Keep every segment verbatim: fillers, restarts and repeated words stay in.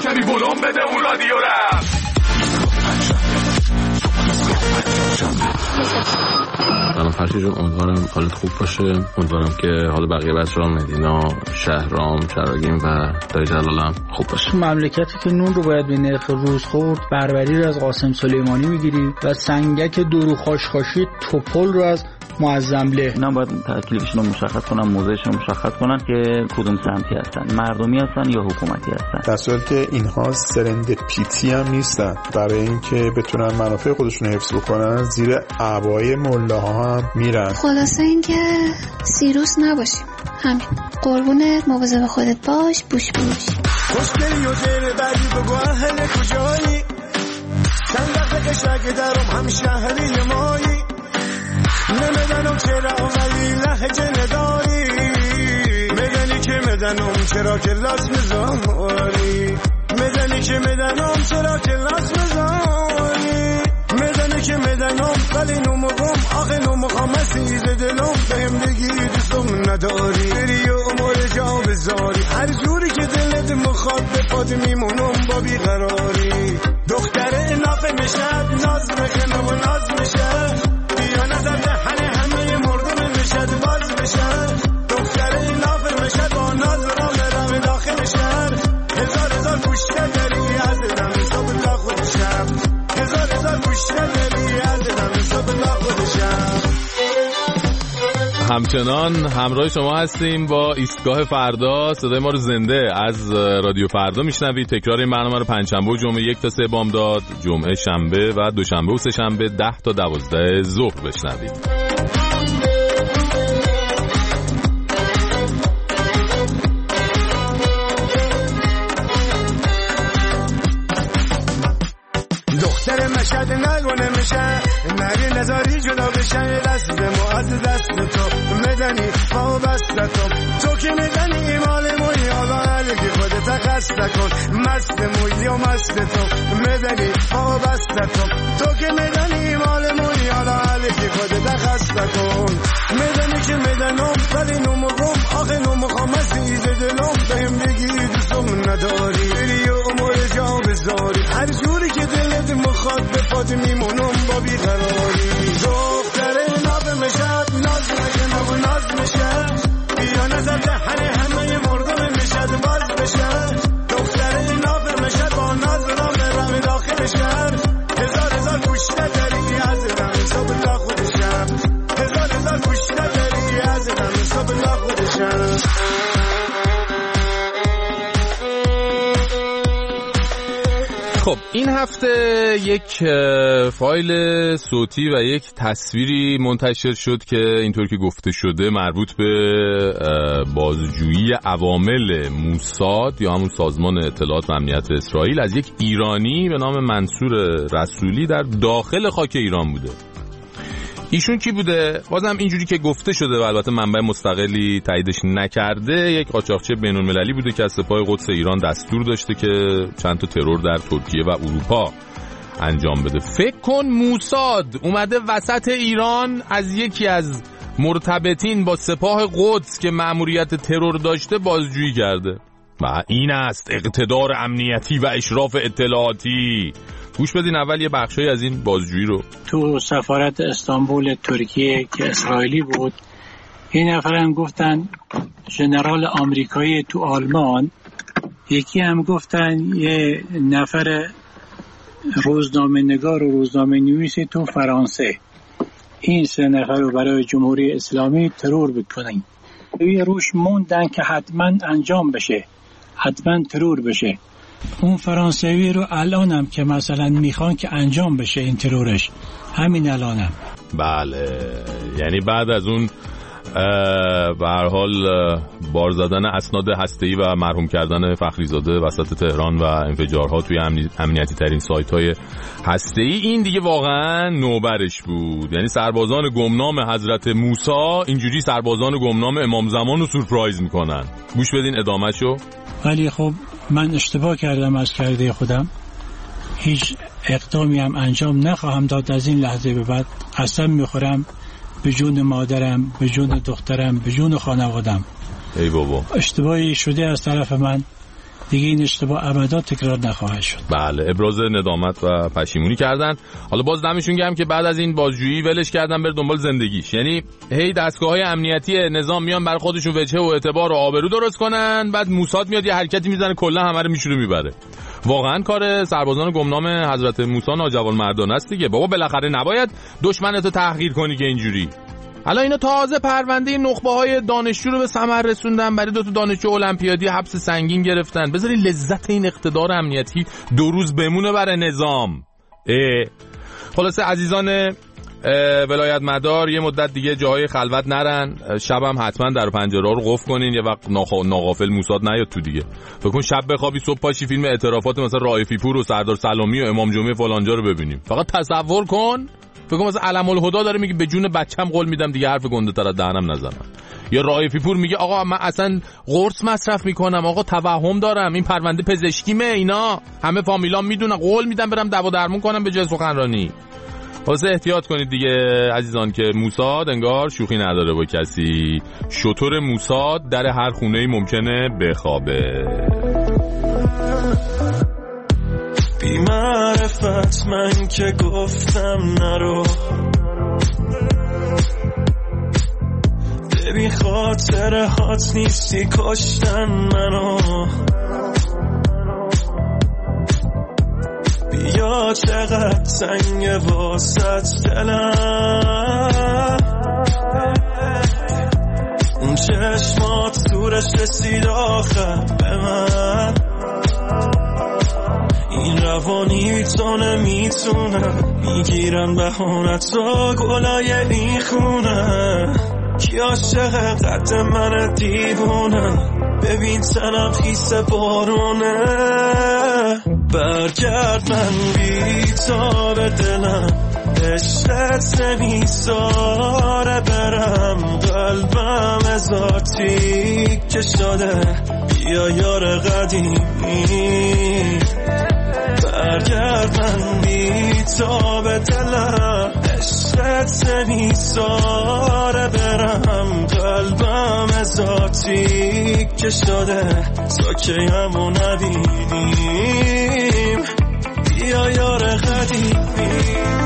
کمی بلوم بده اون رادیو رفت. سلام فرشی جون، امیدوارم حالت خوب باشه. امیدوارم که حال بقیه بچه‌ها، مدینا، شهرام، چراگیم و دایی جلالم خوب باشه. مملکتی که نون رو باید به نرخ روز خورد، بربری رو از قاسم سلیمانی میگیری و سنگک درو خاشخاشی توپل رو از معظمله. اینا باید تکلیفشون رو مشخص کنن، موضعشون رو مشخص کنن که کدوم سمتی هستن، مردمی هستن یا حکومتی هستن. در صورتی که اینها سرندپیتی هم نیستن، برای اینکه بتونن منافع خودشون رو حفظ بکنن زیر اعبای ملاها هم میرن. خلاصه اینکه سیروس نباشیم، همین. قربونت، مواظب خودت باش، بوش بوش. خوشگلی و جیر بعدی بگو اهل کجایی، چند قشنگ درم هم شهری مایی، نمیدنم چرا ولی لحجه نداری، میدنی که میدنم چرا کلاس میذاری، میدنی که میدنم چرا کلاس میذاری، میدنی که میدنم ولی نمگم آخه نمخوام مسیز دلم بهم بگی دوستم نداری، بری و امور جا بذاری، هر جوری که دلت مخواد به پاد میمونم با بیقراری، دختر نافه میشد ناز بکنه و ناز میشه، یا نظر دهنه همه مردم میشد باز میشد، دختر نافه میشد با ناز را برم داخل شهر، هزار هزار پوشته داری از دم حساب لا خودشم، هزار هزار پوشته داری از دم حساب لا خودشم. همچنان همراه شما هستیم با ایستگاه فردا. صدای ما رو زنده از رادیو فردا میشنوید. تکرار این برنامه رو پنجشنبه و جمعه یک تا سه بامداد، جمعه شنبه و دوشنبه و سه شنبه ده تا دوازده ظهر بشنوید. دختر مشهد نگونه میشه، نری نزاری جدا بشه، دست مو از دست تو میدنی با بست تو، تو که میدنی مال موی حالا علیگی خودت قصد کن، مست موی و مست تو میدنی با بست تو، تو که میدنی مال موی حالا علیگی خودت قصد کن، میدنی که میدنم ولی نمگم آخه نمخوام مسیز دلم بهم بگی دوستم نداری، بری و امور جا بذاری، هر جوری که دلت مخواد به پاد میمونم با بیقراری، دختر ناب میشد ناز میکنه و ناز میشه، بیا نظر دهنه همه مردم میشد باز بشه، دختر ناب میشد با ناز را برم داخل شهر، هزار هزار پوشته داری از دم حساب لا خودشم، هزار هزار پوشته داری از دم حساب لا خودشم. خب این هفته یک فایل صوتی و یک تصویری منتشر شد که اینطور که گفته شده مربوط به بازجویی عوامل موساد یا همون سازمان اطلاعات و امنیت اسرائیل از یک ایرانی به نام منصور رسولی در داخل خاک ایران بوده. ایشون کی بوده؟ بازم اینجوری که گفته شده و البته منبع مستقلی تاییدش نکرده، یک قاچاقچی بین‌المللی بوده که از سپاه قدس ایران دستور داشته که چند تا ترور در ترکیه و اروپا انجام بده. فکر کن موساد اومده وسط ایران از یکی از مرتبطین با سپاه قدس که مأموریت ترور داشته بازجویی کرده. و این است اقتدار امنیتی و اشراف اطلاعاتی. گوش بدین اول یه بخشی از این بازجویی رو. تو سفارت استانبول ترکیه که اسرائیلی بود، این نفر هم گفتن ژنرال آمریکایی تو آلمان، یکی هم گفتن یه نفر روزنامه نگار و روزنامه نویسی تو فرانسه. این سه نفر رو برای جمهوری اسلامی ترور بکنن. یه روش موندن که حتما انجام بشه، حتما ترور بشه. اون فرانسوی رو الانم که مثلا میخوان که انجام بشه این ترورش، همین الانم. بله، یعنی بعد از اون به هر حال بار زدن اسناد هسته‌ای و مرحوم کردن فخریزاده وسط تهران و انفجارها توی امنیتی ترین سایت‌های هسته‌ای، این دیگه واقعا نوبرش بود. یعنی سربازان گمنام حضرت موسی اینجوری سربازان گمنام امام زمان رو سورپرایز میکنن. گوش بدین ادامه‌شو. ولی خب من اشتباه کردم از کرده خودم، هیچ اقدامی هم انجام نخواهم داد از این لحظه به بعد. قسم میخورم به جون مادرم، به جون دخترم، به جون خانوادم. ای بابا، اشتباهی شده از طرف من. دیگه این اشتباه ابدا تکرار نخواهد شد. بله، ابراز ندامت و پشیمونی کردن. حالا باز دمشون گرم که بعد از این بازجویی ولش کردن بره دنبال زندگیش. یعنی هی دستگاه‌های امنیتی نظام میان برای خودشون وجه و اعتبار و آبرو درست کنن، بعد موساد میاد یه حرکتی میزنه کلا همه رو میشوره میبره. واقعا کار سربازان گمنام حضرت موسی ناجوانمردانه است دیگه. بابا بالاخره نباید دشمنتو تحقیر کنی که اینجوری. حالا اینا تازه پرونده نخبه‌های دانشجو رو به ثمر رسوندن، برای دو تا دانشجو المپیادی حبس سنگین گرفتن. بذاری لذت این اقتدار امنیتی دو روز بمونه برای نظام. خلاصه عزیزان ولایت مدار، یه مدت دیگه جاهای خلوت نرن، شبم حتما در پنجره رو قفل کنین، یه وقت ناغافل موساد نیاد تو دیگه. فکر کن شب بخوابی صبح پاشی فیلم اعترافات مثلا رائفی پور و سردار سلامی و امام جمعه فلانجا رو ببینیم. فقط تصور کن، فکر کن مثلا علم الهدی داره میگه به جون بچم قول میدم دیگه حرف گنده تر از دهنم نزنم. یا رائفی پور میگه آقا من اصلا قرص مصرف میکنم، آقا توهم دارم، این پرونده پزشکیمه، اینا همه فامیلام میدونن، قول میدم برم دوا درمون کنم به جای سخنرانی. واسه احتیاط کنید دیگه عزیزان که موساد انگار شوخی نداره با کسی. شتر موساد در هر خونه‌ای ممکنه بخوابه. بی معرفت من که گفتم نرو، ببین خاطر هات نیستی کشتن منو. بیا چقدر سنگ واسط دلم، اون چشمات زورش رسید آخر به من. این روانی میتونه میتونه میگیرن بهانت را گلای این خونه. کی عاشق قد من دیوونه، ببین تنم خیس بارونه. برگرد من بیتاب دلم، عشقت نمیذاره برم، قلبم هزار تیکه شده، بیا یار قدیمی. برگرد من بیتاب دلم، عشقت نمیذاره برم، قلبم هزار تیکه شده، تا که همو نبینیم، بیا یار قدیمی.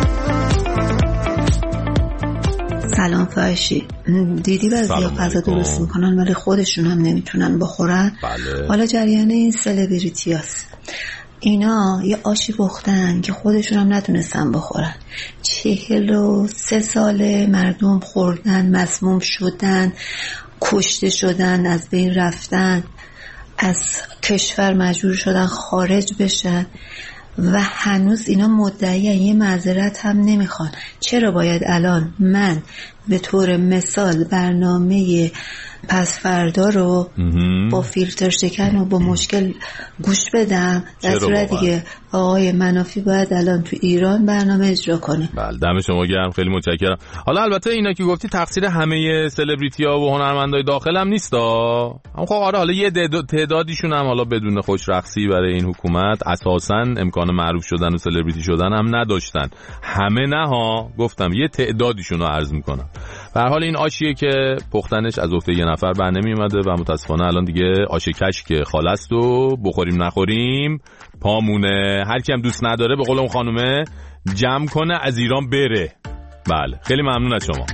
سلام فرشی، دیدی بعضیا غذا درست میکنن ولی خودشون هم نمیتونن بخورن. بله. حالا جریان این سلبریتی هست، اینا یه آشی پختن که خودشون هم نتونستن بخورن. چهل و سه ساله مردم خوردن، مسموم شدن، کشته شدن، از بین رفتن، از کشور مجبور شدن خارج بشن و هنوز اینا مدعی یه معذرت هم نمیخوان. چرا باید الان من به طور مثال برنامه پس فردا رو با فیلتر شکن و با مشکل گوش بدم، در صورت دیگه آقای منافی باید الان تو ایران برنامه اجرا کنه. بله دم شما گرم، خیلی متشکرم. حالا البته اینا که گفتی تقصیر همه سلبریتی ها و هنرمندای داخل هم نیستا، اما خب آره حالا یه تعدادیشون هم حالا بدون خوش رقصی برای این حکومت اساسا امکان معروف شدن و سلبریتی شدن هم نداشتن. همه نه ها، گفتم یه تعدادیشون رو عرض میکنم. به هر حال این آشیه که پختنش از عهده یه نفر بر نمی اومده و متاسفانه الان دیگه آش کش که خالص و بخوریم نخوریم پامونه. هر کی هم دوست نداره به قول اون خانومه جمع کنه از ایران بره. بله خیلی ممنون از شما.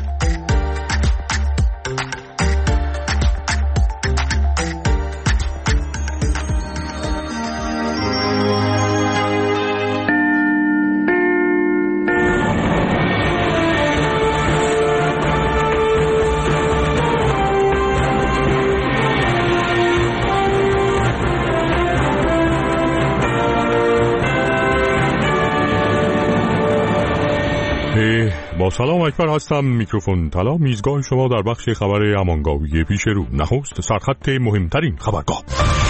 با سلام اکبر هستم، میکروفون طلا، میزگاه شما در بخش خبر امانگاوی پیش رو. نخست سرخط مهمترین خبرگاه.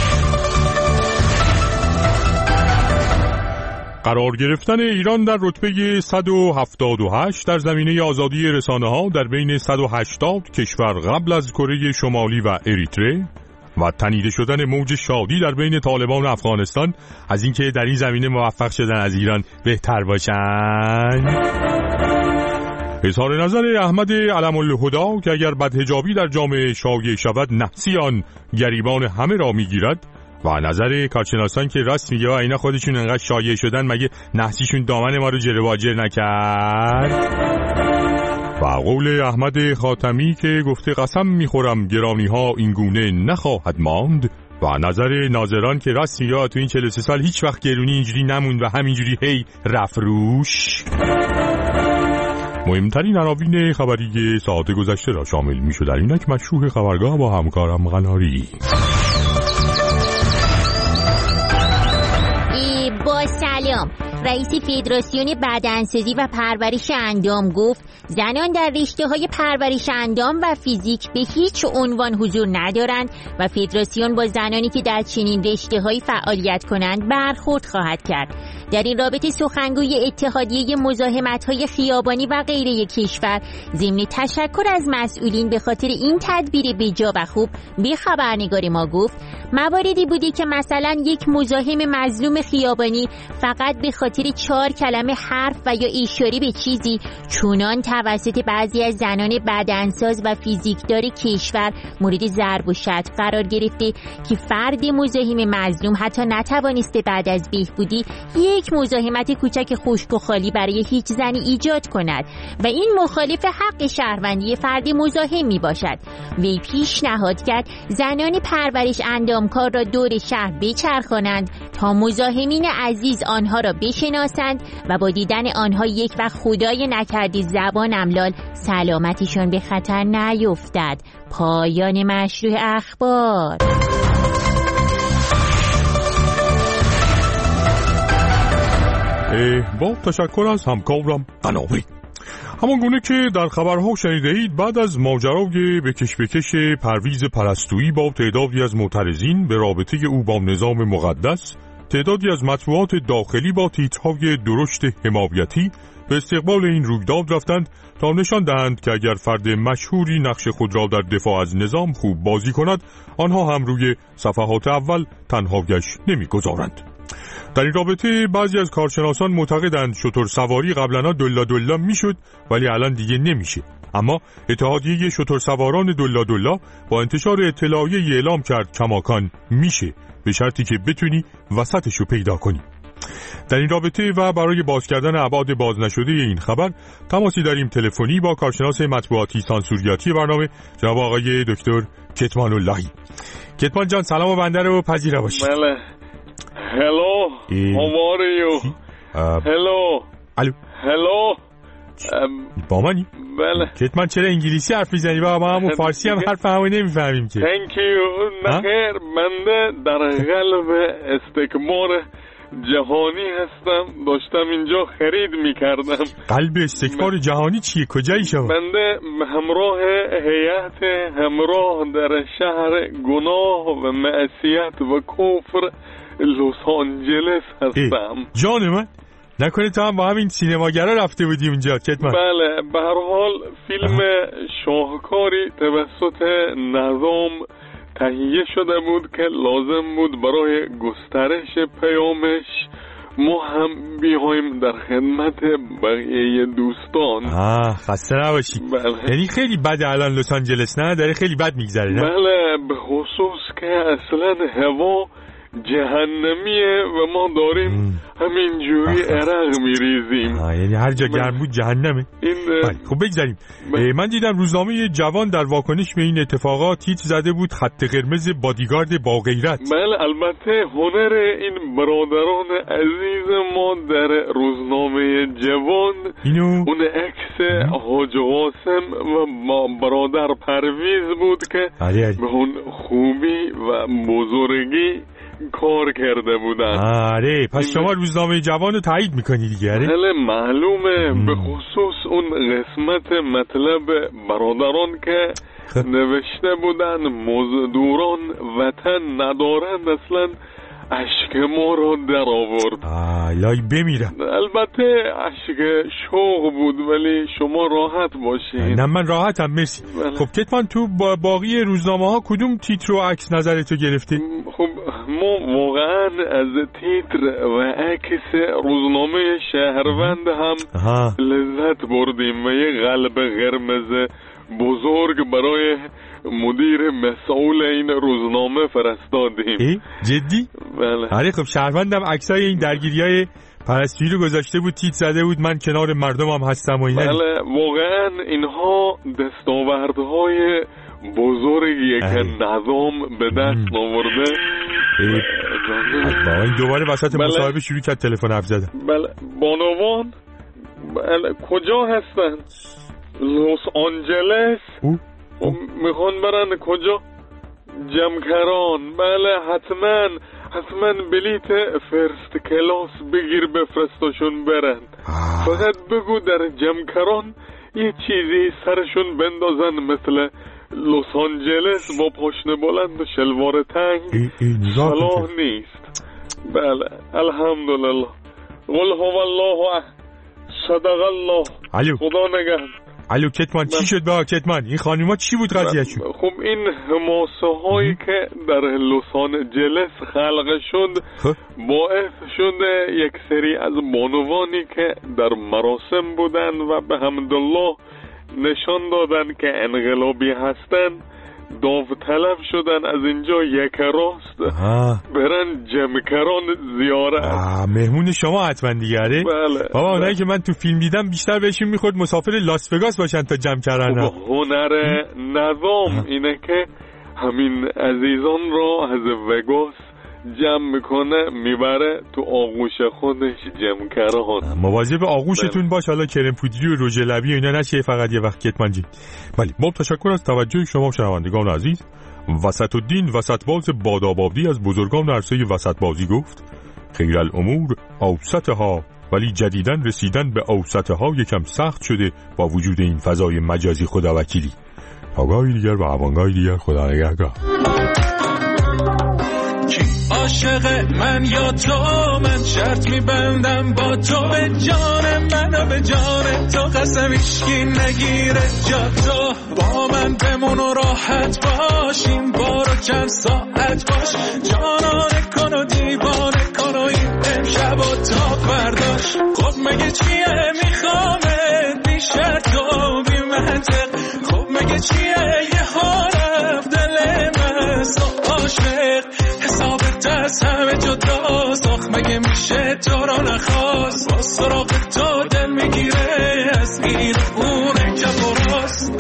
قرار گرفتن ایران در رتبه صد و هفتاد و هشت در زمینه آزادی رسانه‌ها در بین صد و هشتاد کشور قبل از کره شمالی و اریتره و تنیده شدن موج شادی در بین طالبان و افغانستان از اینکه در این زمینه موفق شدن از ایران بهتر باشن. اظهار نظر احمد علم الهدی که اگر بدحجابی در جامعه شایع شود نحسی آن گریبان همه را میگیرد و نظر کارشناسان که راست میگه و اینا خودشون انقدر شایع شدن مگه نحسیشون دامن ما رو جلواجر نکرد؟ و قول احمد خاتمی که گفته قسم میخورم گرانی ها این گونه نخواهد ماند و نظر ناظران که راست میگه تو این چهل و سه سال هیچ وقت گرونی اینجوری نموند و همینجوری هی رفت روش. مهمترین عناوین خبری ساعت گذشته را شامل میشد. در اینک مشروع خبرگاه با همکارم غناری. با سلام. رئیس فدراسیون بدنسازی و پرورش اندام گفت زنان در رشته‌های پرورش اندام و فیزیک به هیچ عنوان حضور ندارند و فدراسیون با زنانی که در چنین رشته‌هایی فعالیت کنند برخورد خواهد کرد. در این رابطه سخنگوی اتحادیه مزاحمت‌های خیابانی و غیره کشور ضمن تشکر از مسئولین به خاطر این تدبیر بجا و خوب به خبرنگار ما گفت مواردی بوده که مثلا یک مزاحم مظلوم خیابانی فقط به خاطر چهار کلمه حرف و یا اشاره به چیزی چونان توسط بعضی از زنان بدنساز و فیزیکدار کشور مورد ضرب و شتم قرار گرفته که فرد مزاحم مظلوم حتی نتوانسته بعد از بهبودی یک مزاحمت کوچک خشک و خالی برای هیچ زنی ایجاد کند و این مخالف حق شهروندی فرد مزاحم می باشد. وی پیشنهاد کرد زنان پرورش اندامکار را دور شهر بچرخانند تا مزاحمین عزیز آنها را بشناسند و با دیدن آنها یک وقت خدای نکردی زبان املال سلامتشان به خطر نیفتد. پایان مشروع اخبار. با تشکر از همکارم قناری. همان گونه که در خبرها شنیده اید بعد از ماجرای بکش بکش پرویز پرستویی با تعدادی از معترضین به رابطه او با نظام مقدس، تعدادی از مطبوعات داخلی با تیترهای درشت حمایتی به استقبال این رویداد رفتند تا نشان دهند که اگر فرد مشهوری نقش خود را در دفاع از نظام خوب بازی کند آنها هم روی صفحات اول تنهایش نمی‌گذارند. در این رابطه بعضی از کارشناسان معتقدند شتر سواری قبلا دلا دلا میشد ولی الان دیگه نمیشه، اما اتحادیه شتر سواران دلا دلا با انتشار اطلاعیه اعلام کرد کماکان میشه به شرطی که بتونی وسطشو پیدا کنی. در این رابطه و برای باز کردن ابعاد باز نشده این خبر تماسی داریم تلفنی با کارشناس مطبوعاتی سانسوریاتی برنامه جناب آقای دکتر کتمان اللهی. کتمان جان سلام و بنده رو پذیره باشید. بله. Hello, how are you? Hello. الو. Hello. با منی؟ بله. کتمان چرا انگلیسی حرف میزنی؟ با ما همون فارسی هم حرف همون نمیفهمیم که. Thank you. نخیر بنده در قلب استکبار جهانی هستم، داشتم اینجا خرید میکردم. قلب استکبار جهانی چیه؟ کجایی شما؟ بنده همراه هیئت همراه در شهر گناه و معصیت و کفر لس آنجلس هستم. جان من نکنه تو هم با همین سینماگرا رفته بودی اونجا کتمان؟ بله، به هر حال فیلم شاهکاری توسط نظام تهیه شده بود که لازم بود برای گسترش پیامش ما هم بیایم در خدمت بقیه دوستان. آه خسته نباشی. بله. یعنی خیلی بده الان لس آنجلس نه؟ داره خیلی بد میگذره نه؟ بله، به خصوص که اصلا هوا جهنمیه و ما داریم همینجوری عرق میریزیم. یعنی هر جا گرم بود جهنمه. این خب بگذاریم. من دیدم روزنامه جوان در واکنش به این اتفاقات تیتر زده بود خط قرمز بادیگارد با غیرت. بله، البته هنر این برادران عزیز ما در روزنامه جوان اینو اون عکس حاج قاسم و برادر پرویز بود که به اون خوبی و بزرگی کار کرده بودن. آره پس شما روزنامه جوان رو تایید میکنی دیگه؟ آره بله معلومه. به خصوص اون قسمت مطلب برادران که نوشته بودن مزدوران وطن ندارند اصلا اشک ما رو در آورد. لای بمیرم. البته اشک شوق بود ولی شما راحت باشین. نه من راحتم مرسی. بله. خب کتمان تو با باقی روزنامه ها کدوم تیتر و عکس نظرتو گرفته؟ خب ما واقعا از تیتر و عکس روزنامه شهروند هم آها. لذت بردیم و یه قلب قرمز بزرگ برای مدیر مسئول این روزنامه فرستادیم. جدی؟ بله. آره خب شهروندم عکسای این درگیریای پرستویی رو گذاشته بود، تیت زده بود من کنار مردمم هستم و اینا. بله واقعا اینها دستاوردهای بزرگیه که نظام به دست آورده. بابا این دوباره وسط بله. مصاحبه شروع کرد تلفن حرف زدن. بله بانوان بله. کجا هستن؟ لس آنجلس. میخوان برن کجا؟ جمکران. بله حتما حتما بلیت فرست کلاس بگیر بفرستاشون برن. فقط بگو در جمکران یه چیزی سرشون بندازن مثل لس آنجلس با پاشنه بلند و شلوار تنگ. صلاح نیست. بله الحمدلله. قل هو الله صدق الله. الو. خدا نگهدار. الو کتمان چی شد با کتمان؟ این خانوما چی بود قضیهشون؟ خب این حماسه هایی که در لس آنجلس خلق شد باعث شده یک سری از بانوانی که در مراسم بودن و به حمدالله نشان دادن که انقلابی هستن داوطلب شدن از اینجا یک راست برن جمکران زیارت. مهمون شما حتما دیگره. بله. بابا اونایی که من تو فیلم دیدم بیشتر بهشون میخورد مسافر لاس وگاس باشن تا جمکران. هنر نظام اینه که همین عزیزان را از وگاس جمع میکنه میبره تو آغوش خودش جمکران. مواظب آغوشتون باش، حالا کرم پودری و رژ لبی اینا نشه فقط یه وقت کتمان جی. ولی با تشکر از توجه شما شنوندگان عزیز. وسط الدین وسط باز بادابادی از بزرگان عرصه وسط بازی گفت خیر الامور اوسطها، ولی جدیدن رسیدن به اوسطها یکم سخت شده با وجود این فضای مجازی خداوکیلی. تا گاهی دیگر و اوانگاهی دیگر خدا نگهدار. عاشق من یا تو، من شرط میبندم با تو به جان من و به جان تو، قسم ایشکی نگیره جا تو. با من بمون و راحت باش، این بارو چند ساعت باش، جانانه کن و دیوانه کن و این امشب و تا برداشت. خب مگه چیه میخوامت بیشتر تو بی منطق، خب مگه چیه یه حرف دل من سو عاشق، حسابت از همه جداست. آخ مگه میشه تو رو نخواست، با سراغ تو دل میگیره از این اونه که براست.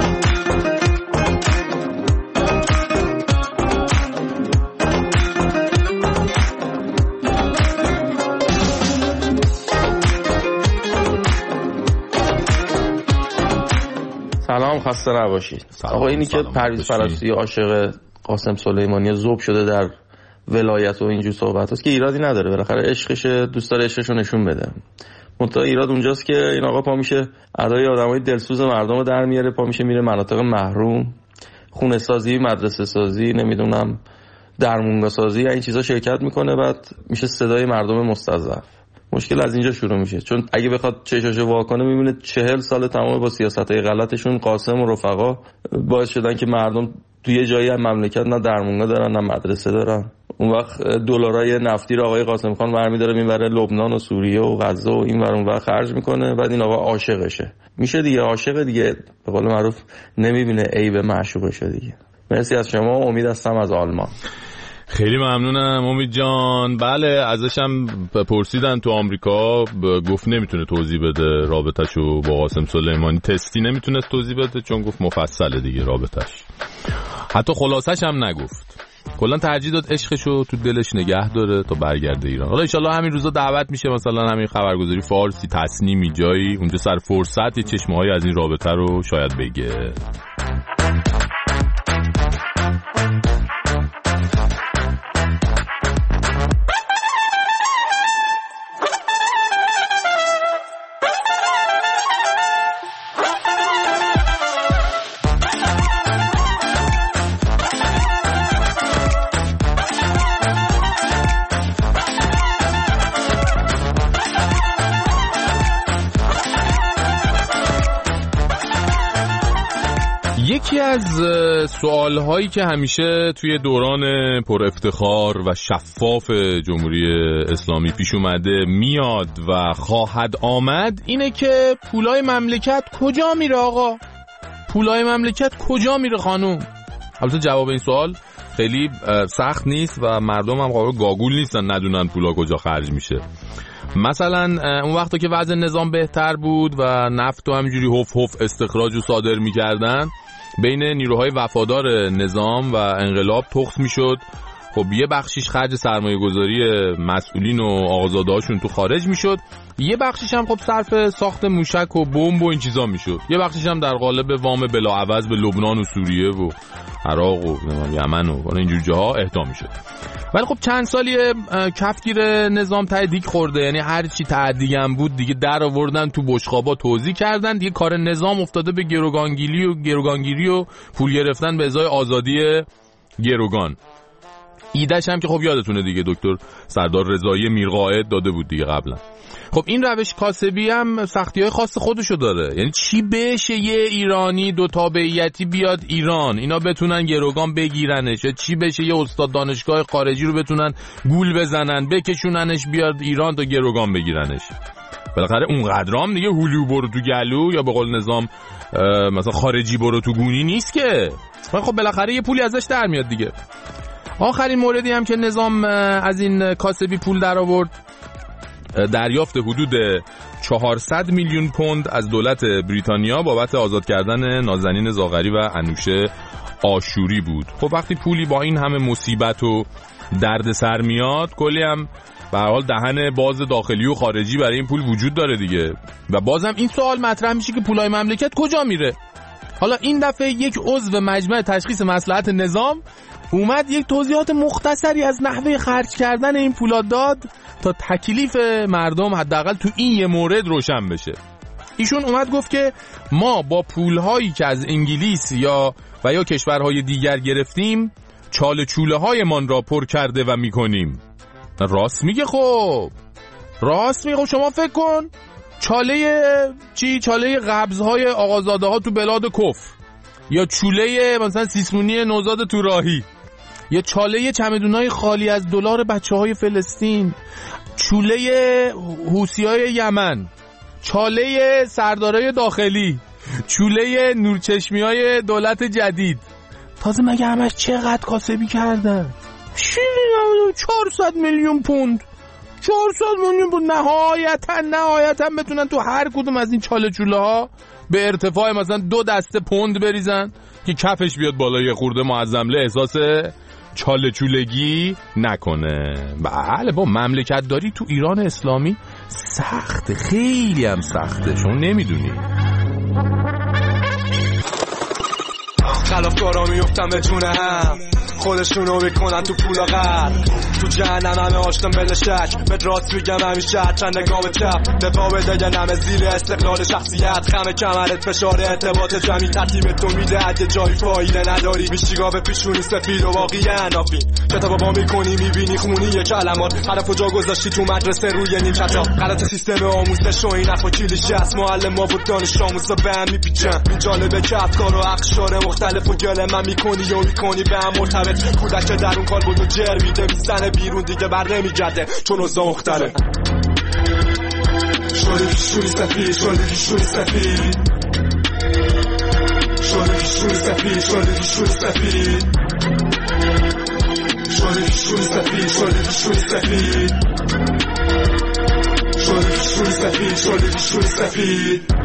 سلام خسته نباشید. آقا اینی که پرویز پرستویی عاشق قاسم سلیمانی ذوب شده در ولایت و اینجور صحبت هست که ایرادی نداره، بالاخره عشقش دوست داره عشقشو نشون بده. منتها ایراد اونجاست که این آقا پا میشه ادای آدمای دلسوز مردم رو در میاره، پا میشه میره مناطق محروم، خونه سازی، مدرسه سازی، نمیدونم درمونگاه سازی، این چیزا شرکت میکنه، بعد میشه صدای مردم مستضعف. مشکل از اینجا شروع میشه، چون اگه بخواد چشاشو وا کنه میبینه چهل سال تمام با سیاستهای غلطشون قاسم و رفقا باعث شدن که مردم توی یه جایی از مملکت نه درمونگاه دارن نه مدرسه دارن. اون وقت دلارای نفتی رو آقای قاسم خان برمی‌داره میبره لبنان و سوریه و غزه و این ور اون ور خرج میکنه، بعد این آقا عاشقشه میشه دیگه، عاشق دیگه، به قول معروف نمیبینه عیب معشوقشه دیگه. مرسی از شما، امید هستم از آلمان. خیلی ممنونم امید جان. بله ازشم پرسیدن تو آمریکا، گفت نمیتونه توضیح بده رابطه‌شو با قاسم سلیمانی، تستی نمیتونست توضیح بده چون گفت مفصله دیگه رابطه‌ش، حتی خلاصش هم نگفت، کلا ترجیح داد عشقشو تو دلش نگه داره تا برگرده ایران. حالا ان شاءالله همین روزا دعوت میشه مثلا همین خبرگزاری فارسی تصنیمی جایی اونجا سر فرصت یه چشمه‌های از این رابطه رو شاید بگه. یکی از سوالهایی که همیشه توی دوران پر افتخار و شفاف جمهوری اسلامی پیش اومده میاد و خواهد آمد اینه که پولای مملکت کجا میره آقا؟ پولای مملکت کجا میره خانوم؟ البته جواب این سوال خیلی سخت نیست و مردم هم قابل گاگول نیستن ندونن پولا کجا خرج میشه. مثلا اون وقتا که وضع نظام بهتر بود و نفت و همینجوری هف هف استخراج و صادر میکردن، بین نیروهای وفادار نظام و انقلاب تخم میشد. خب یه بخشیش خرج سرمایه گذاری مسئولین و آقازاده‌هاشون تو خارج میشد، یه بخشیش هم خب صرف ساخت موشک و بمب و این چیزا میشد، یه بخشیش هم در قالب وام بلاعوض به لبنان و سوریه و عراق و یمن و اینجور جاها اهدا میشد. ولی خب چند سالی کفگیر نظام ته دیگ خورده، یعنی هر چی تعدی هم بود دیگه در آوردن تو بشقابا توزیع کردن، دیگه کار نظام افتاده به گروگانگیری و گروگانگیری و پول گرفتن به ازای آزادی گروگان. ایدهش هم که خب یادتونه دیگه دکتر سردار رضایی میرقائد داده بود دیگه قبلا. خب این روش کاسبی هم سختی‌های خاص خودشو داره، یعنی چی بشه یه ایرانی دو تابعیتی بیاد ایران اینا بتونن گروگان بگیرنش، چی بشه یه استاد دانشگاه خارجی رو بتونن گول بزنن بکشوننش بیاد ایران تا گروگان بگیرنش. بالاخره اون قدرام دیگه هولیو برو تو گلو یا به قول نظام مثلا خارجی برو تو گونی نیست که. خب بالاخره یه پولی ازش در میاد دیگه. آخرین موردی هم که نظام از این کاسبی پول در آورد، دریافت حدود چهارصد میلیون پوند از دولت بریتانیا بابت آزاد کردن نازنین زاغری و انوشه آشوری بود. خب وقتی پولی با این همه مصیبت و درد سر میاد، کلی هم به هر حال دهن باز داخلی و خارجی برای این پول وجود داره دیگه. و بازم این سوال مطرح میشه که پولای مملکت کجا میره؟ حالا این دفعه یک عضو مجمع تشخیص مصلحت نظام اومد یک توضیحات مختصری از نحوه خرج کردن این پولا داد تا تکلیف مردم حداقل تو این یه مورد روشن بشه. ایشون اومد گفت که ما با پولهایی که از انگلیس یا و یا کشورهای دیگر گرفتیم چاله چوله های من را پر کرده و میکنیم. راست میگه. خب راست میگه. شما فکر کن چاله چی؟ چاله قبضهای آقازاده ها تو بلاد کفر، یا چوله مثلا سیسمونی نوزاد تو راهی، یا چاله چمدونای خالی از دلار بچه‌های فلسطین، چوله حوثی‌های یمن، چاله سردارای داخلی، چوله نورچشمی‌های دولت جدید. تازه مگه همش چقدر کاسبی کردن؟ چهارصد میلیون پوند. چهارصد میلیون پوند نهایتا نهایتا بتونن تو هر کدوم از این چاله چوله ها به ارتفاع مثلا دو دسته پوند بریزن که کفش بیاد بالای خورده معظمله احساس چاله چولگی نکنه. بله با مملکت داری تو ایران اسلامی سخته، خیلی هم سخته، شما نمیدونی. خلافکارا میفتن به جونه هم، خودشونو بکنن تو پولا غر، تو جهنم همه آشتم بلشک. به راست میگم همیشه چند نگاه چپ دفاع بده نمه زیر استقلال شخصیت، خمه کمرت فشار ارتباط جمعی ترتیب تو میده اگه جایی فایله نداری میشیگاه به پیشونی سفید و واقعی انافی کتابا با میکنی میبینی خونی یه کلمات حرف جا گذاشتی تو مدرسه روی نیم کتا غلط سیستم آموزش و این حرفا کلیشه است. معلم ما بود دانش آموزا به هم میپیچن. این جالبه که افکار و اقشار مختلف و گله من میکنی یا میکنی به هم مرتبط. کودک در اون کار بود و جر میده میزنه بیرون دیگه بر نمیگرده چون اوضاع مختلف. شوری شوری سفید شوری شوری سفید شوری شوری سفید شوری شوری سفید شوری شوری سفید شوری شوری سفید شوری شوری سفید شوری شوری سفید.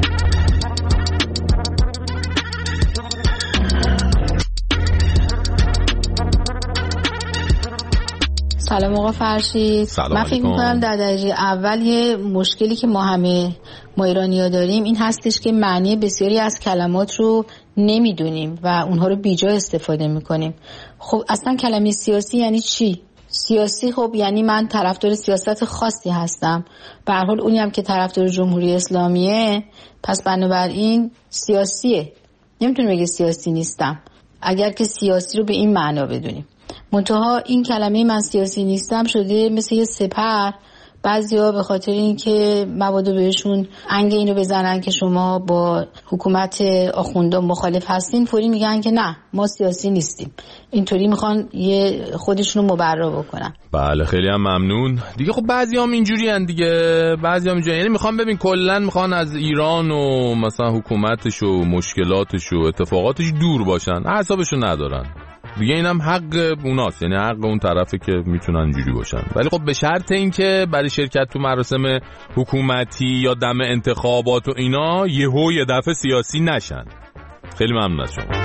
سلام آقا فرشید. من فکر میکنم در درجه اول یه مشکلی که ما همه ما ایرانی‌ها داریم این هستش که معنی بسیاری از کلمات رو نمیدونیم و اونها رو بیجا استفاده میکنیم. خب اصلا کلمه سیاسی یعنی چی؟ سیاسی خب یعنی من طرفدار سیاست خاصی هستم، به هر حال اونی هم که طرفدار جمهوری اسلامیه پس بنابراین سیاسیه، نمیتونه بگه سیاسی نیستم اگر که سیاسی رو به این معنا بدونیم. منتها این کلمه من سیاسی نیستم شده مثل یه سپر بعضیا به خاطر اینکه مبادا بهشون انگ اینو بزنن که شما با حکومت آخوندا مخالف هستین، فوری میگن که نه ما سیاسی نیستیم. اینطوری میخوان یه خودشونو مبرا بکنن. بله خیلی هم ممنون دیگه. خب بعضیام اینجوری ان دیگه، بعضیام اینجوری، یعنی میخوان ببین کلا میخوان از ایران و مثلا حکومتش و مشکلاتش و اتفاقاتش دور باشن، اعصابشو ندارن دیگه. اینم حق اوناست، یعنی حق اون طرفه که میتونن اینجوری باشن، ولی خب به شرط اینکه برای شرکت تو مراسم حکومتی یا دم انتخابات و اینا یهو یه دفعه سیاسی نشن. خیلی ممنون از شما.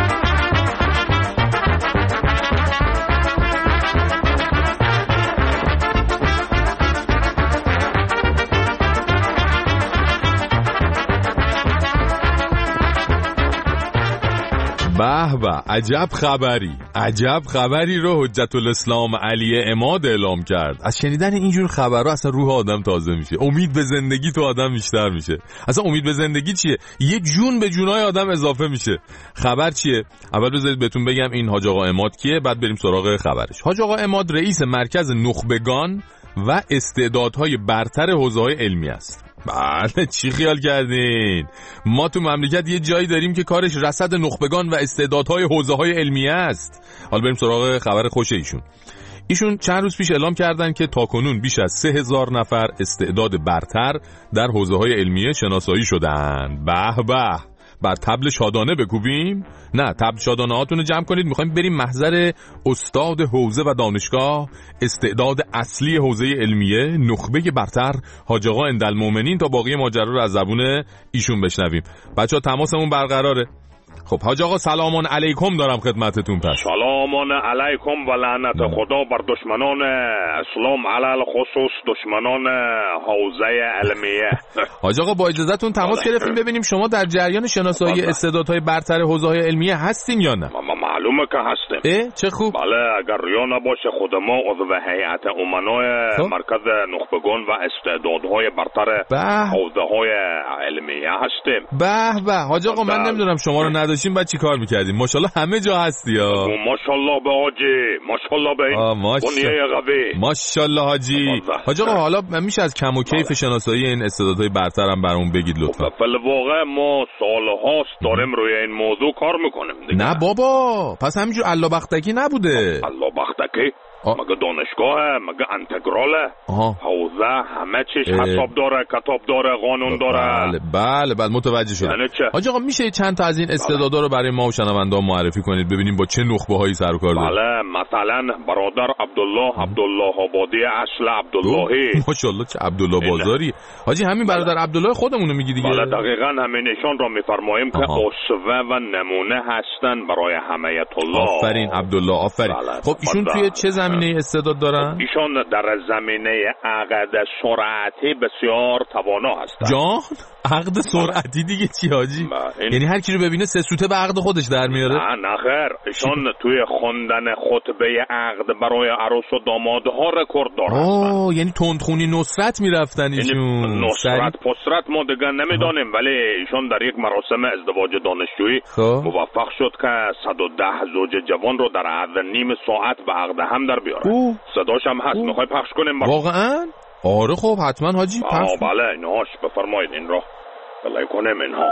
به به، عجب خبری، عجب خبری رو حجت الاسلام علی عماد اعلام کرد. از شنیدن اینجور خبرها اصلا روح آدم تازه میشه، امید به زندگی تو آدم بیشتر میشه. اصلا امید به زندگی چیه؟ یه جون به جونای آدم اضافه میشه. خبر چیه؟ اول بذارید بهتون بگم این حاج آقا عماد کیه، بعد بریم سراغ خبرش. حاج آقا عماد رئیس مرکز نخبگان و استعدادهای برتر حوزه‌های علمی است. بله چی خیال کردین؟ ما تو مملکت یه جایی داریم که کارش رصد نخبگان و استعدادهای حوزه‌های علمیه است. حالا بریم سراغ خبر خوش ایشون. ایشون چند روز پیش اعلام کردن که تاکنون بیش از سه هزار نفر استعداد برتر در حوزه‌های علمیه شناسایی شدن. به به، بر طبل شادانه بکوبیم؟ نه، طبل شادانه هاتون رو جمع کنید، میخوایم بریم محضر استاد حوزه و دانشگاه، استعداد اصلی حوزه علمیه، نخبه برتر حاج آقا اندالمومنین، تا باقی ماجرا رو از زبون ایشون بشنویم. بچه‌ها تماسمون برقراره. خب حاج آقا سلام علیکم دارم خدمتتون. پس سلام علیکم و لعنت خدا بر دشمنان اسلام، علل خصوص دشمنان حوزه علمیه. حاج آقا با اجازهتون تماس گرفتیم ببینیم شما در جریان شناسایی استعدادهای برتر حوزه‌های علمیه هستین یا نه؟ معلومه که هستیم. اه چه خوب. بله اگر ریا نباشه خود ما عضو هیئت امنای مرکز نخبگان و استعدادهای برتر حوزه‌های علمیه هستیم. به به حاج آقا من نمیدونم شما رو نداشتیم بعد چی کار میکردیم. ماشاءالله همه جا هستی ها. ماشاءالله به حاجی، ماشاءالله به این بنیه قوی. ماشاءالله حاجی. حاج آقا حالا میشه از کم و کیف شناسایی این استعدادهای برتر هم برامون بگید لطفا؟ فعل واقع ما سالهاست داریم روی این موضوع کار میکنیم دیگه. نه بابا، پس همینجور الله بختکی نبوده. الله بختکی؟ مگه دانشگاهه، مگه انتگراله، حوزه همه چیش حساب داره، کتاب داره، قانون داره. بله بله بله متوجه شدم. حاج آقا میشه چند تا از این استعدادا رو برای ما و شنونده‌ها معرفی کنید ببینیم با چه نخبه‌هایی سر و کار داریم؟ بله مثلا برادر عبدالله عبدالله آبادی اصل عبداللهی. ماشاءالله چه عبدالله بازاری. حاجی همین برادر عبدالله خودمونو میگی دیگه؟ بله دقیقاً همین نشان را میفرماییم که اسوه و نمونه هستن برای همه طلاب. آفرین عبدالله آفرین. خب ایشون توی چه زمینه استعداد دارن؟ ایشان در زمینه عقد سرعتی بسیار توانا هستن. جان؟ عقد سرعتی دیگه چی حاجی؟ این... یعنی هر کی رو ببینه سه سوته به عقد خودش در میاره؟ نه نه خیر، ایشان توی خوندن خطبه عقد برای عروس و دامادها رکورد دارن. اوه یعنی تندخونی نصرت میرفتن ایشون. یعنی نصرت پسرت ما دیگه نمیدانیم، ولی ایشان در یک مراسم ازدواج دانشجویی موفق شد که صد و ده زوج جوان رو در عرض نیم ساعت به عقد هم در بیاره. صداش هم هست، میخوای پخش کنیم؟ واقعا؟ آره خب حتما حاجی پخش. بله اینهاش بفرمایید، این را بلای کنیم اینها.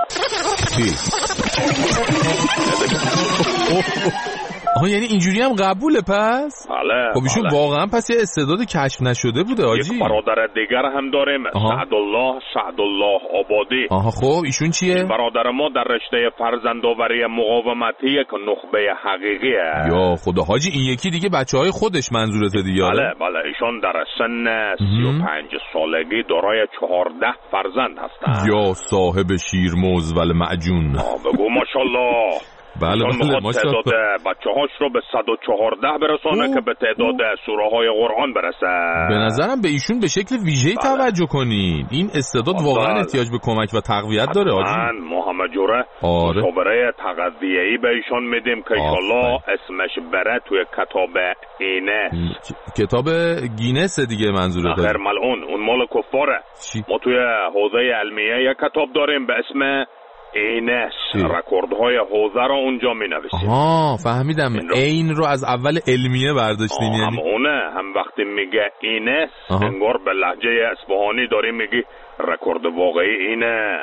آها یعنی اینجوری هم قبوله پس؟ بله. خب ایشون بله. واقعا پس یه استعداد کشف نشده بوده آجی. یک برادر دیگر هم داریم، سعدالله سعدالله آبادی. آها خب ایشون چیه؟ برادر ما در رشته فرزندآوری مقاومتی یک نخبه حقیقیه. یا خدا حاجی این یکی دیگه بچهای خودش منظورته دیگه؟ بله بله ایشون در سن سی و پنج سالگی دارای چهارده فرزند هستند. یا صاحب شیر موزول معجون. بگو ماشاءالله. بله بله ماشاءالله. تعداد بچه‌هاش رو به صد و چهارده برسونه اوه. که به تعداد سوره های قرآن برسه. به نظرم به ایشون به شکل ویژه‌ای بله. توجه کنین. این استعداد بله. واقعا احتیاج به کمک و تقویت داره آجی. من ما همه جوره آره. مشاوره تغذیه‌ای به ایشون میدیم که انشالله اسمش بره توی کتاب اینه. کتاب گینس دیگه منظورته؟ غیر ملعون، اون مال کفاره. چی؟ ما توی حوزه علمیه یک کتاب داریم به اسم اینش رکوردهای حوزه رو اونجا می نویسیم. آها فهمیدم، این رو از اول علمیه برداشتین یعنی. هم اونه، هم وقتی میگه اینش انگار به لهجه اصفهانی داری میگی رکورد واقعی اینه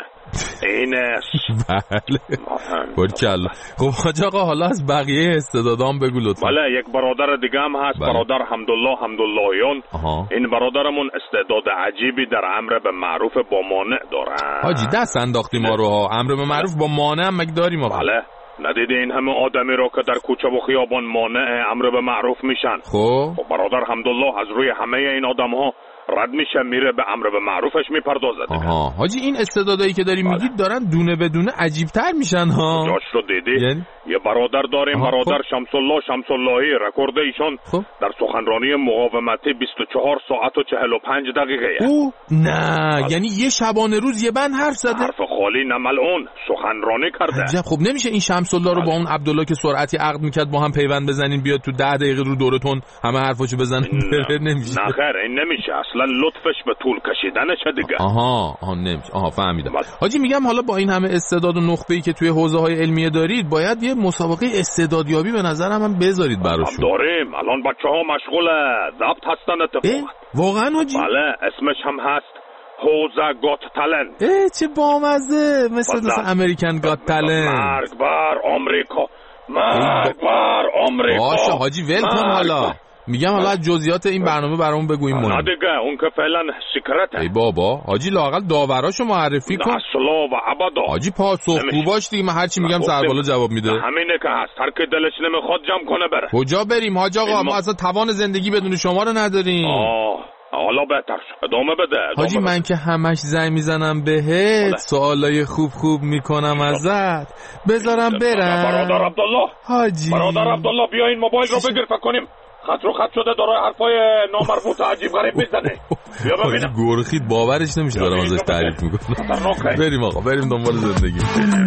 اینش. بله برکلا. خب حاج آقا حالا از بقیه استعدادام بگو لطفا. بله یک برادر دیگه هم هست، بله. برادر حمدالله حمداللهیان. این برادرمون استعداد عجیبی در امر به معروف با مانع دارن. حاجی دست انداختی ما رو ها. امر به معروف با مانع هم مگه داریم آقا؟ بله ندیدی این همه آدمی رو که در کوچه و خیابان مانع امر به معروف میشن؟ خب خب برادر حمدالله از روی همه این آدم ها رد میشه، میره به امر به معروفش میپردازه. آها حاجی این استعدادایی که داری میگید دارن دونه به دونه عجیب‌تر میشن ها. جاش رو دیدی؟ یعنی؟ یه برادر داریم، آها. برادر خب. شمس الله شمس اللهی، رکورد ایشون خب. در سخنرانی مقاومتی بیست و چهار ساعت و چهل و پنج دقیقه. او نه بله. یعنی یه شبانه روز یه بند حرف زده؟ حرف خالی نه ملعون، سخنرانی کرده. عجب. خب نمیشه این شمس الله رو بله. با اون عبدالله که سرعتی عقد میکرد با هم پیوند بزنین بیاد تو ده دقیقه رو دورتون همه حرفاشو بزنن؟ نمیشه. نه خیر این نمیشه اصلا، لطفش به طول کشیدنشه دیگه. آها آها نمیشه. آها فهمیدم. حاجی میگم حالا با این همه استعداد و نخبه‌ای که توی حوزه‌های علمیه دارید باید یه مسابقه استعدادیابی به نظرم هم بذارید براشون. داریم الان بچه‌ها مشغول ضبط هستن اتفاقا. واقعا حاجی؟ بله اسمش هم هست حوزه گات تالنت. اه چه بامزه، مثل مثل امریکن گات تالنت. مرگ بر آمریکا، مرگ بر آمریکا. باشه حاجی ول کن حالا. میگم حالا از جزئیات این برنامه برامون بگویم مهم. نه دیگه اون که فعلا سیکرته. ای بابا حاجی لااقل داوراشو معرفی کن. اصلا و ابدا. حاجی پاسخگو باش دیگه، من هر چی میگم سربالا جواب میده. همینه که هست، هر کی دلش نمیخواد جمع کنه بره. کجا بریم حاج آقا؟ ما اصلا توان زندگی بدون شما رو نداریم. آه حالا بهتر شد، ادامه بده. حاجی من که همش زنگ میزنم بهت، سوالای خوب خوب میکنم ازت، بذارم برم. برادر عبدالله حاجی برادر عبدالله بیا این موبایل رو بگیر فکر کنیم خط رو خط شده داره حرفای نامربوط عجیب غریب میزنه. بیا ببینم. گرخید باورش نمیشه دارم ازش تعریف میکنم. بریم آقا بریم دنبال زندگی.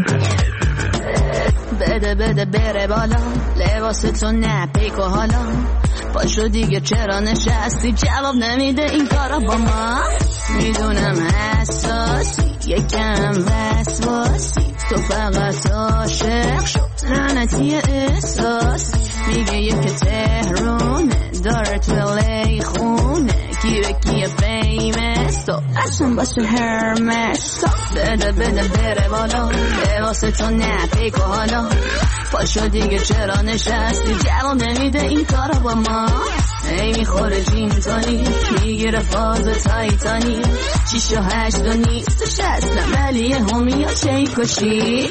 بده بده بره بالا لباس تو نپیک و حالا پاشو دیگه چرا نشستی جواب نمیده این کارا با ما. میدونم حساسی یکم وسواسی، تو فقط عاشق شد لعنتی احساسی. میگه یکی تهرونه داره تو لی خونه، کیه کیه فیمس تو اصلا باشه هرمس. بده بده بره بالا لباس تو نپیک و حالا پاشو دیگه چرا نشستی جواب نمیده این کارا با ما. ای میخوره جین تانی میگیره فاز تایتانی، شیش و هشت و نیستش اصلا ولی همی یا چیک و شیک.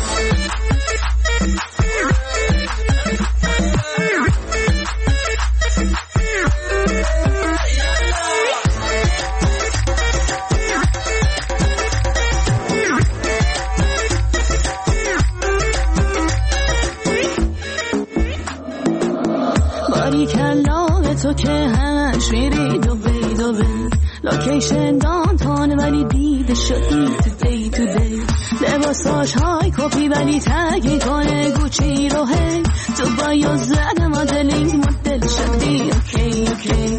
باری کلام تو که همش میری دو بی دو بی لوکیشن دانتان ولی دیده شدی تو دی تو دی، لباساش های کپی ولی تگی کنه گوچی رو هی، تو با یا زده مدلینگ مدل شدی اوکی اوکی.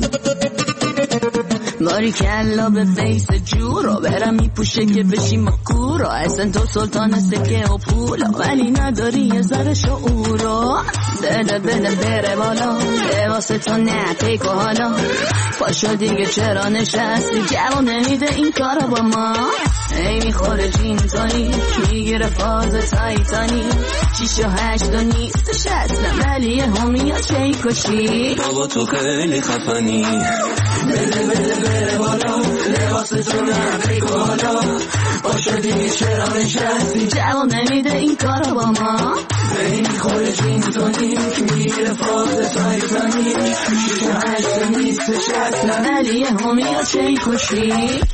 باری کلا به بیس جورو برم میپوشه که بشی مکورو، اصلا تو سلطان سکه و پولا ولی نداری یه ذره شعورو. بده بده بره بالا لباس تو نپیک و حالا پاشو دیگه چرا نشستی جواب نمیده این کارا با ما. ای میخوره جین تانی میگیره فاز تایتانی، شیش و هشت و نیستش اصلا ولی همی یا چیک و شیک. بابا تو خیلی خفنی بده بده بره بالا لباس تو نپیک و حالا پاشو دیگه چرا نشستی جواب نمیده این کارا با ما. ای میخوره جین تانی میگیره فاز تایتانی، شیش و هشت و نیستش اصلا ولی همی یا چیک و شیک.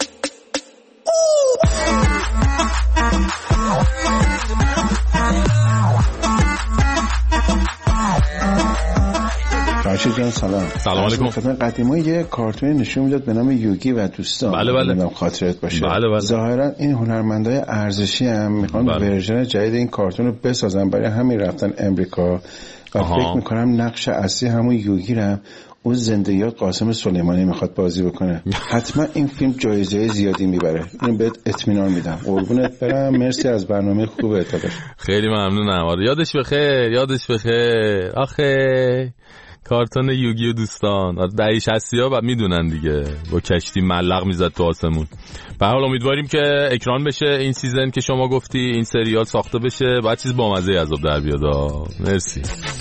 فرشید جان سلام. سلام علیکم. خدمت قدیما یه کارتون نشون میداد به نام یوگی و دوستان. بله بله. نمیدونم خاطرت باشه. بله بله. ظاهرا این هنرمندای ارزشی هم میخوان بله. ورژن جدید این کارتون رو بسازن، برای همین رفتن امریکا و فکر میکنم نقش اصلی همون یوگی رو اون زندگیات قاسم سلیمانی میخواد بازی بکنه. حتما این فیلم جایزه زیادی میبره، این بهت اطمینان میدم. قربونت برم، مرسی از برنامه خوبت. خیلی ممنونم. آره یادش بخیر، یادش بخیر. آخه کارتون یوگی و دوستان از دهه شصت ها بعد میدونن دیگه، با کشتی ملق میزد تو آسمون. به هر حال امیدواریم که اکران بشه این سیزن که شما گفتی، این سریال ساخته بشه، بعد چیز بامزه عذاب در بیاد. مرسی.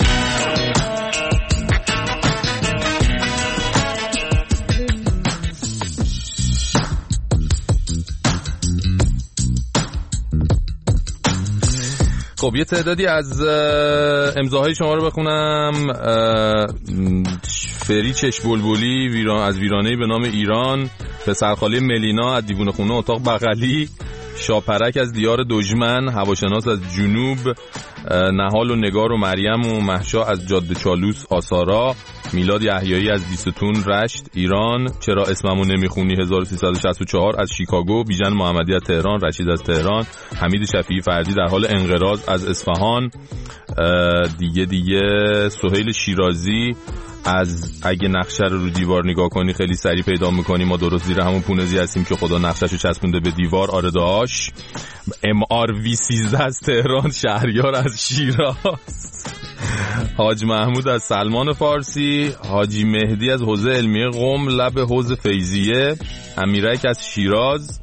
خب یه تعدادی از امضاهای شما رو بخونم. فری چش بلبلی ویران از ویرانه‌ای به نام ایران، پسرخاله ملینا از دیوونه خونه اتاق بغلی، شاپرک از دیار دژمن، هواشناس از جنوب، نهال و نگار و مریم و مهشا از جاده چالوس آسارا، میلاد یحیایی از بیستون رشت ایران، چرا اسممو نمیخونی هزار و سیصد و شصت و چهار از شیکاگو، بیژن محمدی از تهران، رشید از تهران، حمید شفیعی فردی در حال انقراض از اصفهان، دیگه دیگه سهیل شیرازی از اگه نقشه رو رو دیوار نگاه کنی خیلی سریع پیدا میکنی ما درست زیر همون پونزی هستیم که خدا نقشه‌شو چسبونده به دیوار. آره داش. ام آر وی سیزده از تهران، شهریار از شیراز، حاج محمود از سلمان فارسی، حاجی مهدی از حوزه علمیه قم لب حوض فیضیه، امیرک از شیراز،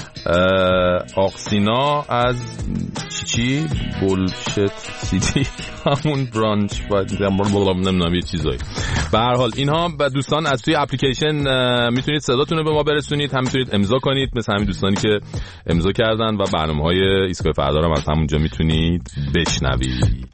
آقسینا از چی چی بولشت سیتی همون برانچ نمیدونم یه چیزایی. به هر حال اینها و دوستان از توی اپلیکیشن میتونید صداتون رو به ما برسونید، هم میتونید امضا کنید مثل همین دوستانی که امضا کردن و برنامه‌های ایستگاه فردا رو از همونجا میتونید بشنوید.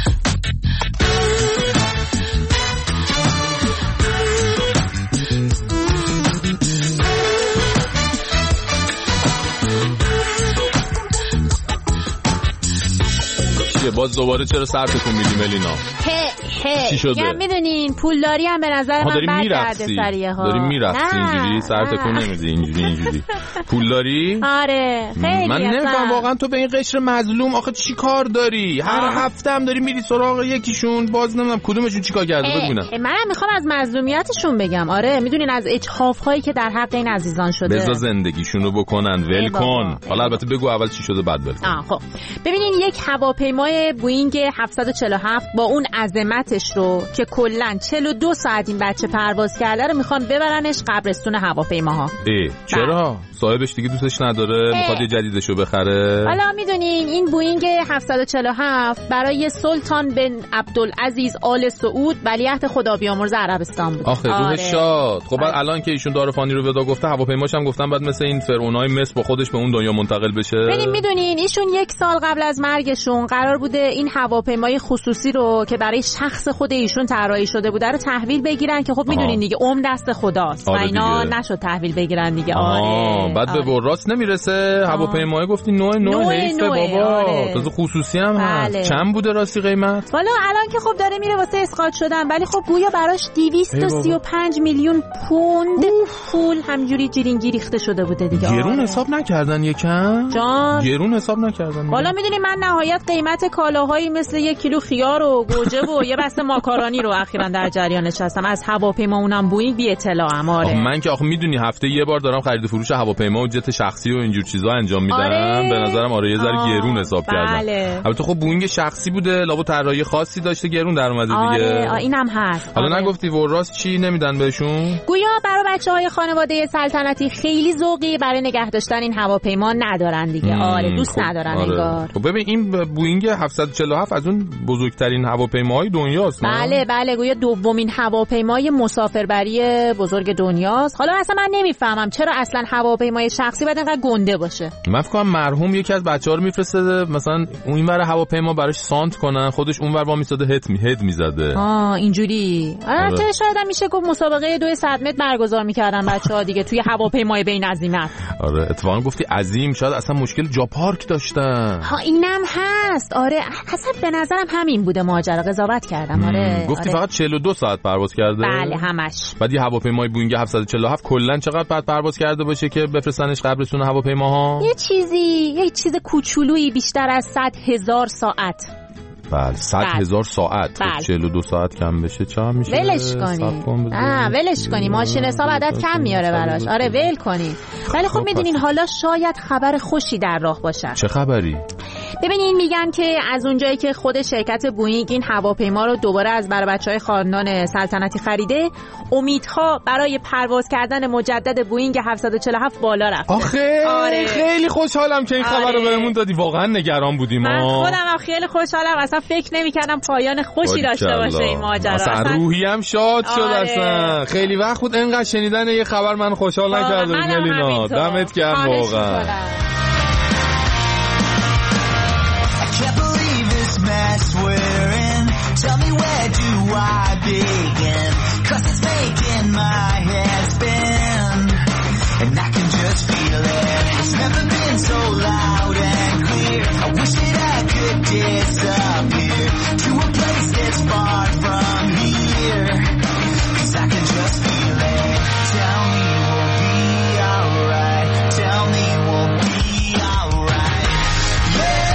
باز دوباره چرا سر تکون میدی ملینا؟ هه هه چی شده؟ میدونین پولداری هم به نظر من بد کرده سریه ها. داری میرفتی اینجوری سر تکون نمیدی اینجوری اینجوری پولداری؟ آره خیلی. من نمیفهم واقعا تو به این قشر مظلوم آخه چی کار داری؟ هر هفته هم داری میری سراغ یکیشون، باز نمیدونم کدومشون چیکار کرده. ببینم منم میخوام از مظلومیتشون بگم. آره میدونین از اتحاف هایی که در حق این عزیزان شده. بذار زندگیشونو بکنن، ول کن. حالا البته بگو اول چی شده بعد ول کن. خب ببینین یک هواپیمای بوئینگ هفتصد و چهل و هفت با اون عظمتش رو که کلاً چهل و دو ساعت این بچه پرواز کرده رو میخوان ببرنش قبرستون هواپیماها. ای چرا؟ صاحبش دیگه دوستش نداره، میخواد یه جدیدشو بخره. حالا میدونین این بوئینگ هفتصد و چهل و هفت برای سلطان بن عبدالعزیز آل سعود ولیعهد خدا بیامرز عربستان بود. آخه روح شاد. خب بعد الان که ایشون دار فانی رو ودا گفته، هواپیماش هم گفتن بعد مثل این فرعونای مصر با خودش به اون دنیا منتقل بشه. ببین میدونین ایشون یک سال قبل از مرگشون قرار بوده این هواپیمای خصوصی رو که برای شخص خود ایشون طراحی شده بوده رو تحویل بگیرن که خب میدونین دیگه عمر دست خداست. آره و اینا دیگه. نشد تحویل بگیرن دیگه. آره بعد آره. به براس نمیرسه هواپیمای گفتی نوع نوع حیفه بابا. آره. تازه خصوصی هم بله. هست. چند بوده راستی قیمت؟ والا الان که خب داره میره واسه اسقاط شدن، ولی خب گویا براش دویست و سی و پنج میلیون پوند پول همجوری جیرینگی ریخته شده بوده دیگه. گرون آره. حساب نکردن یکم؟ جان گرون حساب نکردن. والا میدونی من نهایت قیمت کالاهایی مثل یک کیلو خیار و گوجه و یه بسته ماکارونی رو اخیراً در جریانش هستم از هواپیما اونم بوئینگ بی اطلاعم. آره من که آخه میدونی هفته یه بار دارم خرید فروش هواپیما و جت شخصی و اینجور چیزا انجام میدم. آره. به نظرم آره یه ذره گرون حساب بله. کردم. البته خب بوئینگ شخصی بوده، لابد طراحی خاصی داشته گرون در اومده دیگه. آره اینم هست. حالا آره. نگفتی وراس چی نمیدن بهشون؟ گویا برای بچه‌های خانواده سلطنتی خیلی ذوقی برای نگه داشتن این هواپیما ندارن دیگه. آره دوست خب. ندارن آره. انگار. خب ببین این بوئینگ هفتصد و چهل و هفت از اون بزرگترین هواپیماهای دنیاست. بله بله گویا دومین هواپیمای مسافربری بزرگ دنیاست. حالا اصلا من نمیفهمم چرا اصلا هواپیمای شخصی باید اینقدر گنده باشه. من فکر کنم مرحوم یکی از بچه‌ها رو میفرسته مثلا اونور هواپیما براش سانت کنن، خودش اونور وا میساده هد می هد میزده. آه اینجوری. البته شاید هم میشه گفت مسابقه دو صد متر برگزار میکردن بچه‌ها دیگه توی هواپیمای بین عظیمت. آره اتفاقا گفتی عظیم، شاید اصلا مشکل جا پارک داشتن. ها اینم هست. آره اصلا به نظرم همین بوده ماجرا. قضاوت کردم. آره گفتی آره. فقط چهل و دو ساعت پرواز کرده. بله همش. بعد یه هواپیمای بوئینگ هفتصد و چهل و هفت کلا چقدر بعد پرواز کرده باشه که بفرستنش قبرستون هواپیماها؟ یه چیزی یه چیز کوچولویی بیشتر از صد هزار ساعت. بله صد هزار ساعت. بله. چهل و دو ساعت کم بشه چقدر میشه؟ ولش کنی. آه ولش کنی، ماشین حساب عدد کم میاره براش. آره ول کنی. ولی خب میدونین حالا شاید خبر خوشی در راه باشه. چه خبری؟ ببینین میگن که از اونجایی که خود شرکت بوئینگ این هواپیما رو دوباره از برای بچهای خاندان سلطنتی خریده، امیدها برای پرواز کردن مجدد بوئینگ هفتصد و چهل و هفت بالا رفته. آخه آره. خیلی خوشحالم که این خبر رو آره. بهمون دادی. واقعا نگران بودیم. من خودم هم خیلی خوشحالم. اصلا فکر نمی‌کردم پایان خوشی داشته باشه این ماجرا. اصلا, اصلا روحیم شاد شد. آره. اصلا خیلی وقت بود انقدر شنیدن یه خبر من خوشحال نکرد. ملینا دمت گرم واقعا. Mess we're in, tell me where do I begin, cause it's making my head spin, and I can just feel it, it's never been so loud and clear, I wish that I could disappear, to a place that's far from here, cause I can just feel it, tell me we'll be alright, tell me we'll be alright, yeah.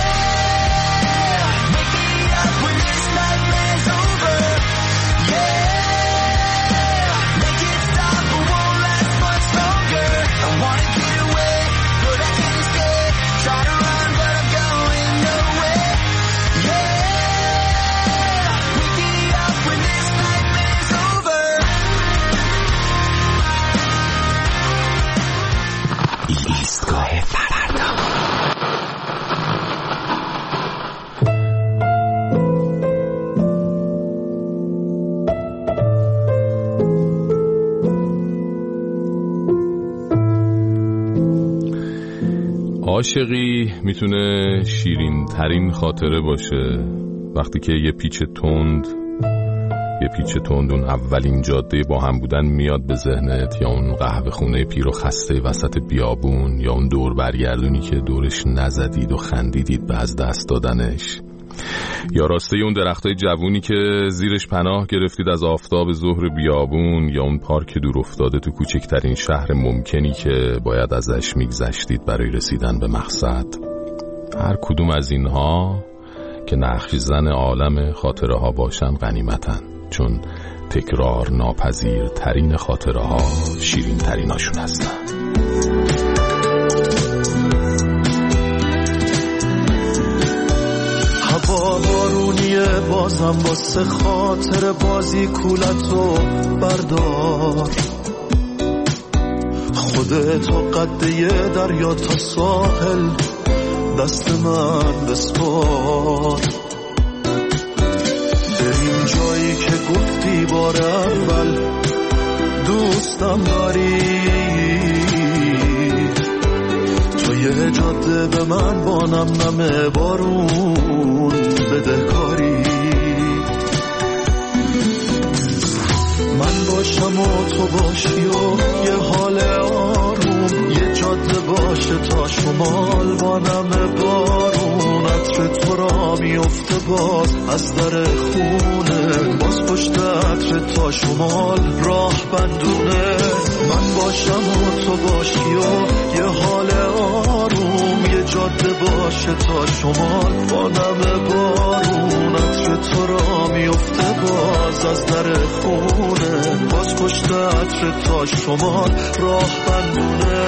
عاشقی میتونه شیرین ترین خاطره باشه وقتی که یه پیچ تند یه پیچ تند اون اولین جاده با هم بودن میاد به ذهنت، یا اون قهوه خونه پیر و خسته وسط بیابون، یا اون دور برگردونی که دورش نزدید و خندیدید به از دست دادنش، یا راسته اون درختای جوونی که زیرش پناه گرفتید از آفتاب ظهر بیابون، یا اون پارک دور افتاده تو کوچکترین شهر ممکنی که باید ازش میگذشتید برای رسیدن به مقصد. هر کدوم از اینها که نقش زن عالم خاطره ها باشن غنیمتن، چون تکرار ناپذیر ترین خاطره ها شیرین تریناشون هستن. هوا بارونیه بازم واسه خاطر بازی کولتو بردار، خودتو قده دریا تا ساحل دست من بسپار، بریم جایی که گفتی بار اول دوستم داری، تو یه جاده به من با نم نم بارون بده کاری، من باشم و تو باشی و یه حال آروم، یه جاده باشه تا شمال با نم بارون، عطر تو را میفته باز از در خونه، باز پشت عطر تا شمال راه بندونه، من باشم و تو باشی و یه حال آروم، یه جاده باشه تا شمال با نم بارون، عطر تو را میفته باز از در خونه، باز پشت عطر تا شمال راه بندونه.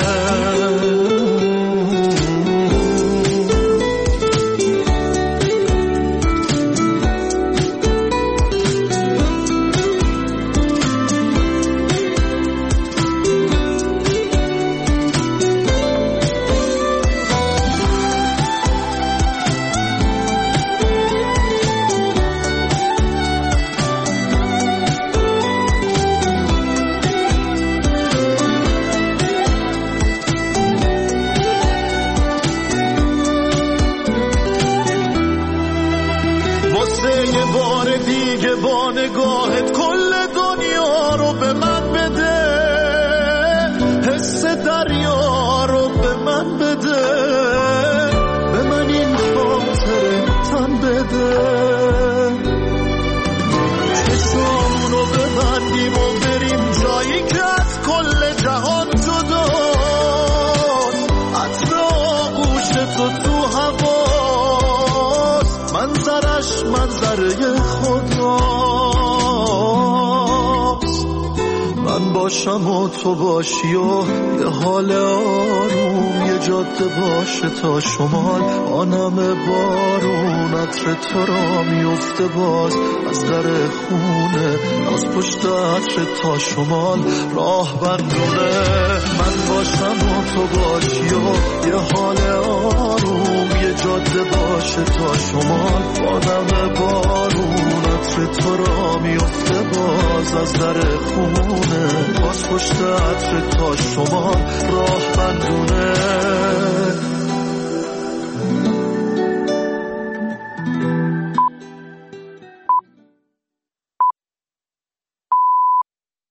من باشم و تو باشی و یه حال آروم، یه جاده باشه تا شمال، آنم بارون عطر تو را میفته باز از در خونه، از پشت عطر تا شمال راه بندونه. من باشم و تو باشی و یه حال آروم، یه جاده باشه تا شمال، آنم بارون عطر تو را میفته باز از در خونه، باز پشت عطر تا شمال راه بندونه.